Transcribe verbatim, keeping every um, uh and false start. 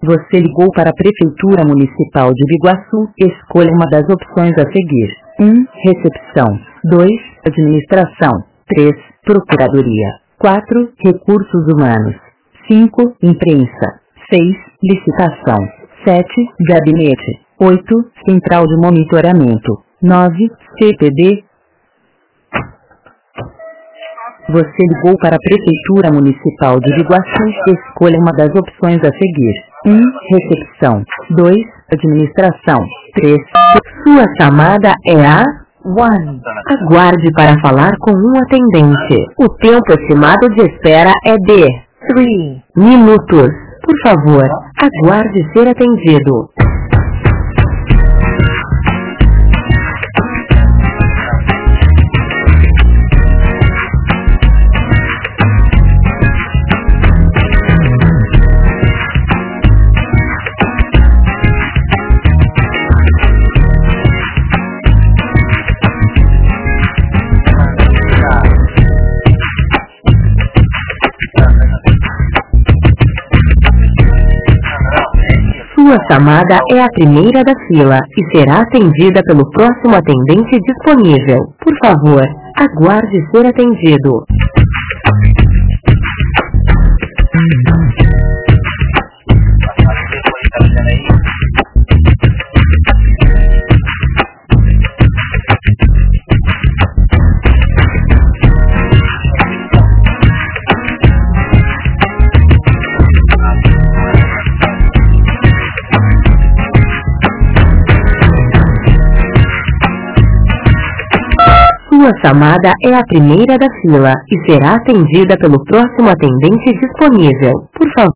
Você ligou para a Prefeitura Municipal de Biguaçu. Escolha uma das opções a seguir. um. Recepção. dois. Administração. três. Procuradoria. quatro. Recursos humanos. cinco. Imprensa. seis. Licitação. sete. Gabinete. oito. Central de monitoramento. nove. C P D. Você ligou para a Prefeitura Municipal de Biguaçu. Escolha uma das opções a seguir. um. Recepção. dois. Administração. três. Sua chamada é a um. Aguarde para falar com um atendente. O tempo estimado de espera é de três minutos. Por favor, aguarde ser atendido. Sua chamada é a primeira da fila e será atendida pelo próximo atendente disponível. Por favor, aguarde ser atendido. Sua chamada é a primeira da fila e será atendida pelo próximo atendente disponível. Por favor.